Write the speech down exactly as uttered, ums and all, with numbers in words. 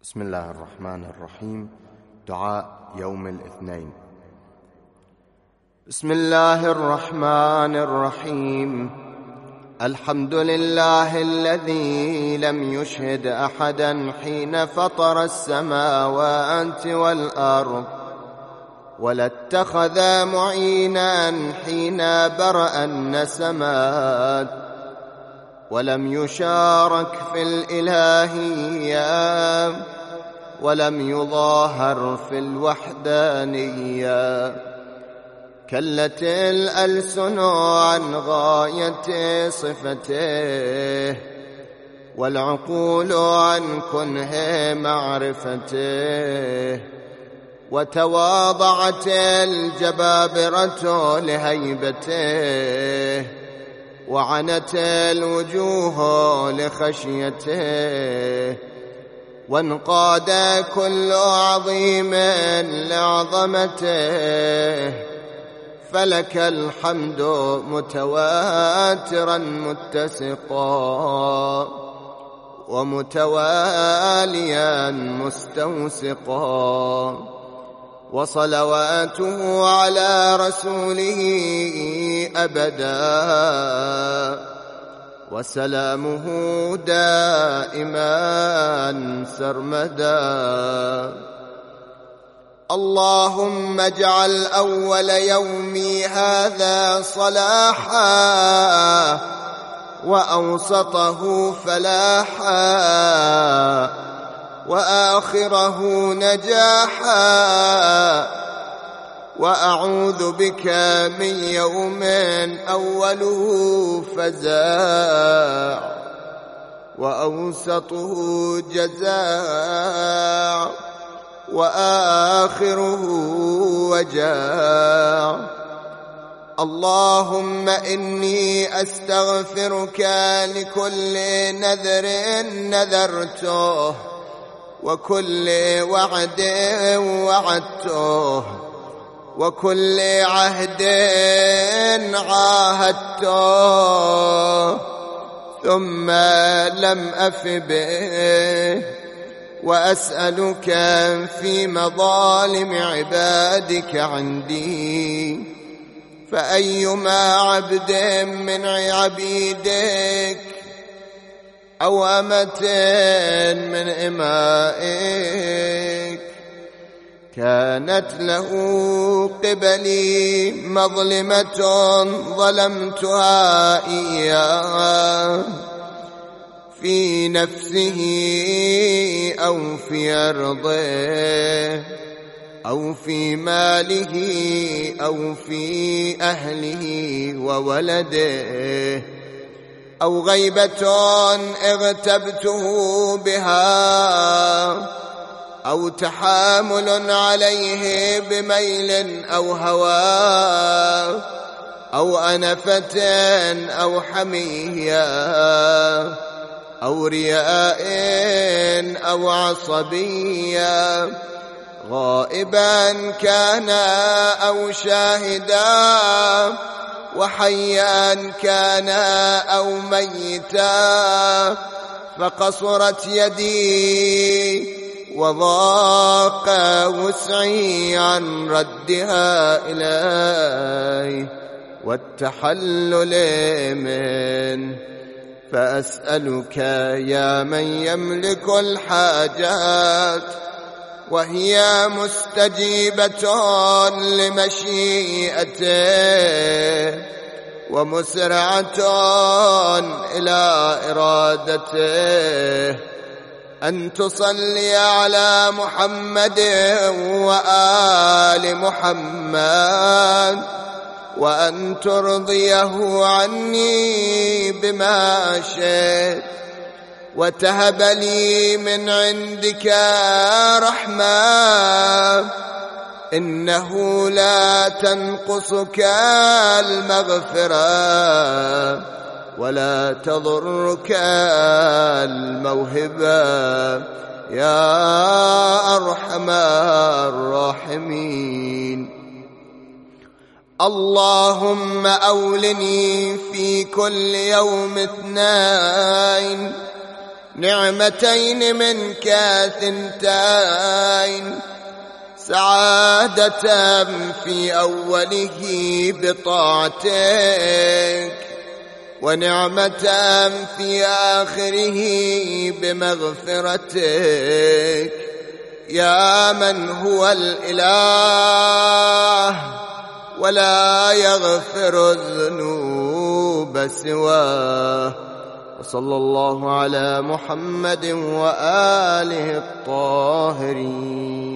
بسم الله الرحمن الرحيم. دعاء يوم الاثنين. بسم الله الرحمن الرحيم. الحمد لله الذي لم يشهد أحدا حين فطر السماوات والأرض، ولا اتخذ معينا حين برأ النسمات، ولم يشارك في الإلهية، ولم يظاهر في الوحدانية. كلت الألسن عن غاية صفته، والعقول عن كنه معرفته، وتواضعت الجبابرة لهيبته، وعنت الوجوه لخشيته، وانقاد كل عظيم لعظمته. فلك الحمد متواترا متسقا، ومتواليا مستوسقا، وصلواته على رسوله أبدا، وسلامه دائما سرمدا. اللهم اجعل أول يومي هذا صلاحا، وأوسطه فلاحا، وآخره نجاحا، وأعوذ بك من يوم أوله فزاع، وأوسطه جزاع، وآخره وجاع. اللهم إني أستغفرك لكل نذر نذرته، وكل وعد وعدته، وكل عهد عاهدته ثم لم أف به. وأسألك في مظالم عبادك عندي، فأيما عبد من عبيدك أو أمة من إمائك كانت له قبلي مظلمة ظلمتها إياه، في نفسه أو في أرضه، أو في ماله، أو في أهله وولده، أو غيبة اغتبته بها، أو تحامل عليه بميل أو هوى، أو أنفة أو حمية، أو رياء أو عصبية، غائبا كان أو شاهدا، وحيا كان أو ميتا، فقصرت يدي وضاق وسعي عن ردها إليه والتحلل منه. فأسألك يا من يملك الحاجات، وهي مستجيبة لمشيئته، ومسرعة إلى إرادته، أن تصلي على محمد وآل محمد، وأن ترضيه عني بما شئت، وتهب لي من عندك رحمة، إنه لا تنقصك المغفرة، ولا تضرك الموهبة، يا أرحم الراحمين. اللهم أولني في كل يوم اثنين نعمتين منك ثنتين، سعادة في أوله بطاعتك، ونعمة في آخره بمغفرتك، يا من هو الإله ولا يغفر الذنوب سواه. وصلى الله على محمد وآله الطاهرين.